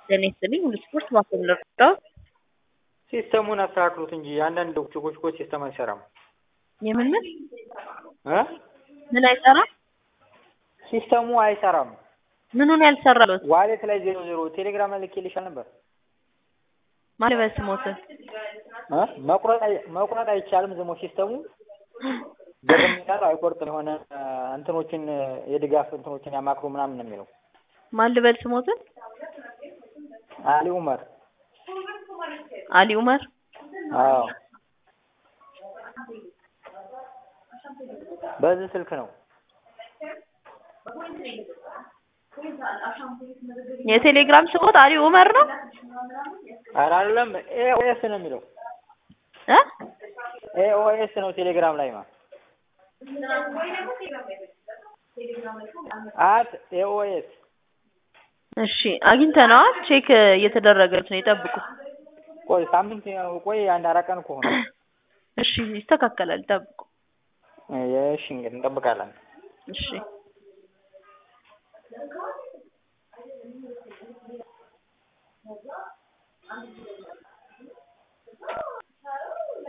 ለኔ ስልኝ ሁሉ ስፖርት ማስተምረው ሲስተሙን አስተካክሉት እንጂ አንዳንድ ችኮች እኮ ሲስተም አይሰራም። የምን እ ምን አይሰራም? ሲስተሙ አይሰራም። ምኑን ያልሰራሉት? ዋሌት ላይ 00 ቴሌግራም ላይ ልኬልሻል ነበር። ማለት በስሞት መቁረጥ አይቻልም። ዝሞ ሲስተሙ በደምጣት አይቆርጥም። የሆነ እንትኖችን የድጋፍ እንትኖችን ያማክሩ ምናምን ነው የሚለው። ማን ልበል ስሞትን? አሊ ኡመር። አሊ ኡመር? አዎ በዚህ ስልክ ነው። የቴሌግራም ስሞት አሊ ኡመር ነው? ኧረ አይደለም ኤኦኤስ ነው የሚለው። ኤኦኤስ ነው ቴሌግራም ላይ ማለት ኤኦኤስ። እሺ አግኝተነዋል። ቼክ እየተደረገች ነው። ይጠብቁ። ቆይ ሳምንት ቆይ አንድ አራት ቀን ከሆነ እሺ ይስተካከላል። ይጠብቁ። እሺ እንግዲህ እንጠብቃለን። እሺ